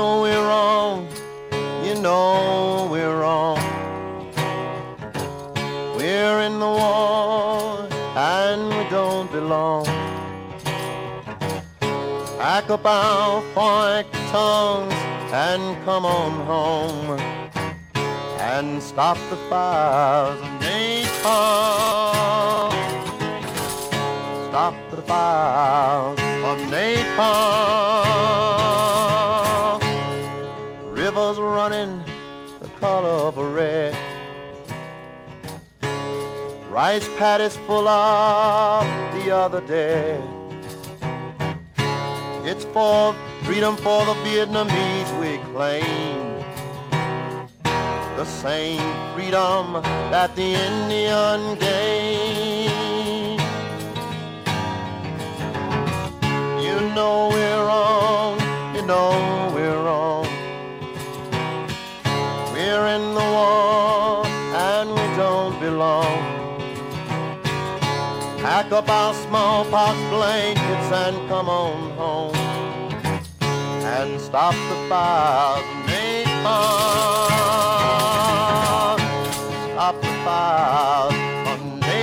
know we're wrong, you know we're wrong. We're in the war and we don't belong. Pack up our forked tongues and come on home and stop the fires of napalm. Stop the fires of napalm. Rivers running the color of red. Rice paddies full of the other day. It's for freedom for the Vietnamese we claim. The same freedom that the Indian gained. You know we're wrong, you know we're wrong. We're in the war and we don't belong. Pack up our smallpox blankets and come on home and stop the fires of napalm. Stop the fires of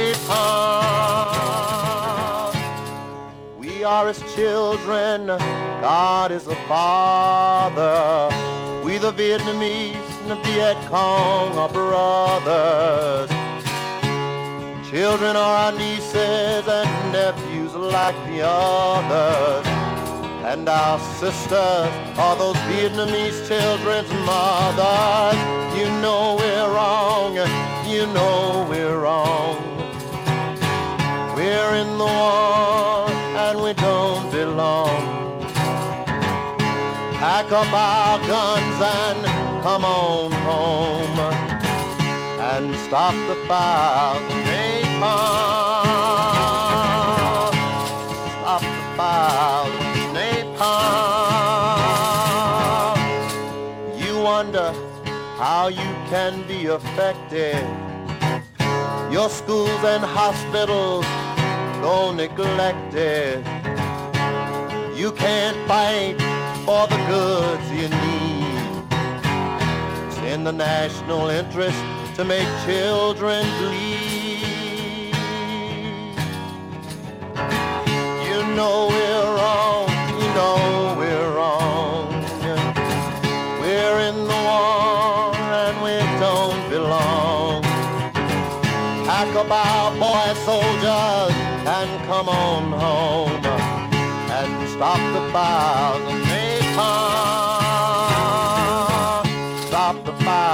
napalm. We are his children, God is the Father. We the Vietnamese and the Viet Cong are brothers. Children are our nieces and nephews like the others. And our sisters are those Vietnamese children's mothers. You know we're wrong, you know we're wrong. We're in the war and we don't belong. Pack up our guns and come on home and stop the fire of napalm. Stop the fire of napalm. You wonder how you can be affected. Your schools and hospitals go neglected. You can't fight for the goods you need. It's in the national interest to make children bleed. You know we're wrong, you know we're wrong. We're in the war and we don't belong. Pack up our boy soldiers and come on home and stop the fires of napalm. Stop the fire